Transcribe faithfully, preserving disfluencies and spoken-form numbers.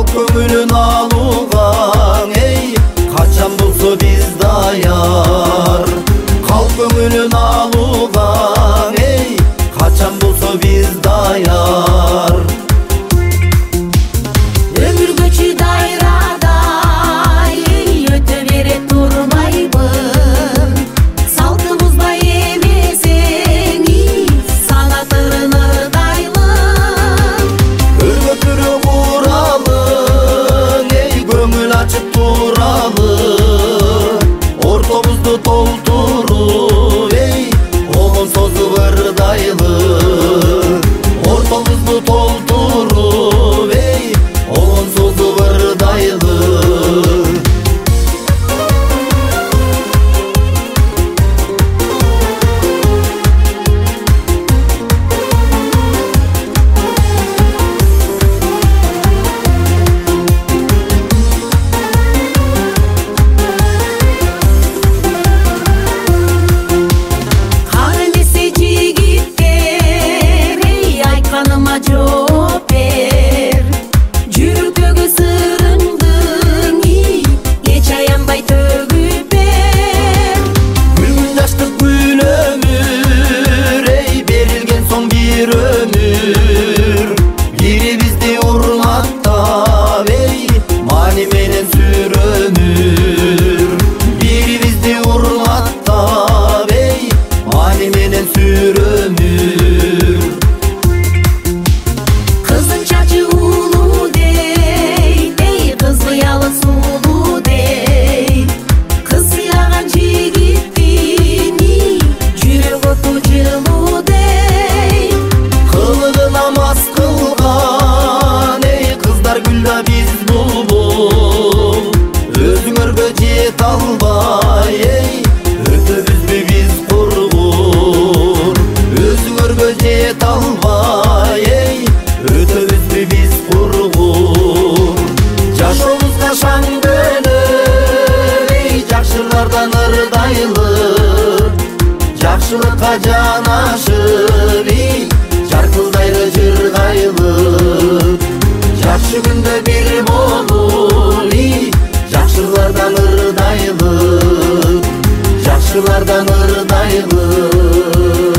көңүлүн алууга эй качан болсо биз даяр. Калк көңүлүн алууга эй качан болсо биз даяр. Өмүргө чыдайрадай өтө бере турбайбын. Салты бузбай эмесең санатырын ырдайлын. Өргө түрө куралың эй көңүл ачып туралы. Ортобузду толтуруп эй обон созуп ырдайлы. Ортобузду толтуруп эй обон созуп ырдайлы. Жооп бер, жүрөктөгү сырыңдың эч аянбай төгүп бер. Күлгүн жаштык гүл өмүр эй берилген соң бир өмүр. Бирибизди урматтап эй маани менен сүрөнүр. Бирибизди урматтап эй маани менен сүрөнүр. Кыздын чачы улуу дейт, эй кыз кыялы сулуу дейт. Кыз сыйлаган жигиттин жүрөгү оту жылуу дейт. Кылыгына мас кылган эй кыздар гүлда биз булбул. Өзүңөргө жете албай эй өтөбүзбү биз кургун. Өзүңөргө жете албай эй өтөбүзбү биз кургун. Жашообузга шаң бөлөп эй жакшылардан ырдайлы. Жакшылыкка жанашып эй жаркылдайлы жыргайлы. Жакшы күндө бир болуп эй жакшылардан ырдайлы. Жакшылардан ырдайлы.